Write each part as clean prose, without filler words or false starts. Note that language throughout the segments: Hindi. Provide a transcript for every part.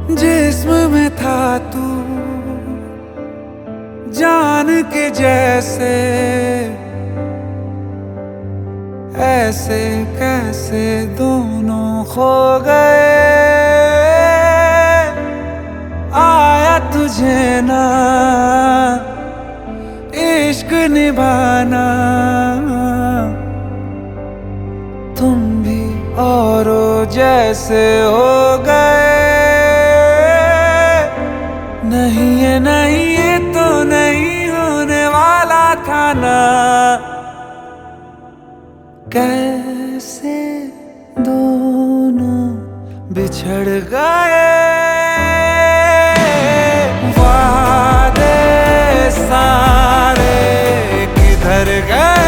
जिस्म में था तू जान के जैसे, ऐसे कैसे दोनों खो गए। आया तुझे ना इश्क निभाना, तुम भी औरों जैसे हो गए। नहीं ये नहीं, ये तो नहीं होने वाला था ना। कैसे दोनों बिछड़ गए। वादे सारे किधर गए।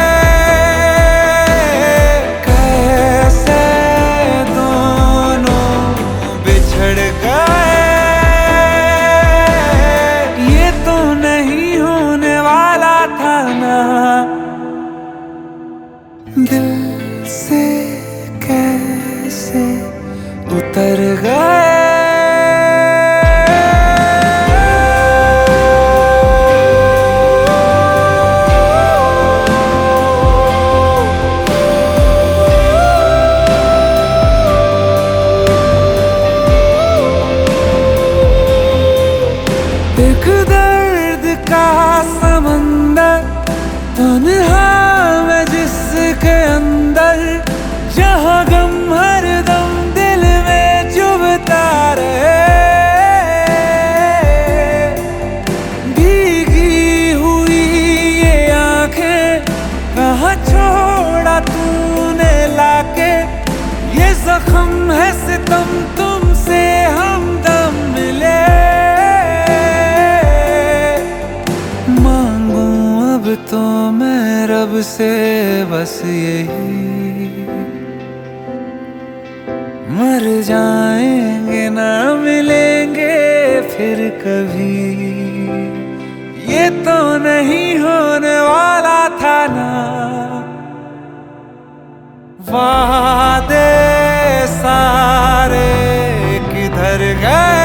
कैसे दोनों बिछड़ गए। ये तो नहीं होने वाला था ना। दिल से कैसे उतर गए। एक दर्द का समंदर तन्हा मैं जिसके अंदर, जहाँ गम हर दम दिल में चुभता रहे। भीगी हुई ये आंखें कहाँ छोड़ा तूने लाके। ये जख्म है सितम तुमसे हमदम मिले। मांगू अब तो मैं रब से बस यही, मर जाएंगे ना मिलेंगे फिर कभी। ये तो नहीं होने वाला था ना। वादे सारे किधर गए।